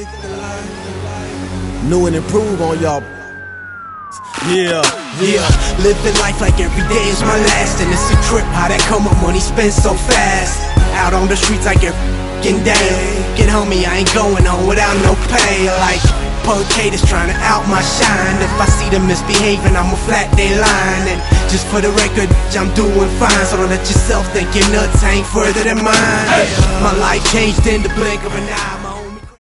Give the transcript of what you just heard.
New and improve on y'all. Yeah, living life like every day is my last, and it's a trip how that come up money spent so fast. Out on the streets like every f***ing day. Get homie, I ain't going on without no pay. Like Punk haters trying to out my shine. If I see them misbehaving, I'ma flat they line. And just for the record, I'm doing fine. So don't let yourself think your nuts ain't further than mine. My life changed in the blink of an eye.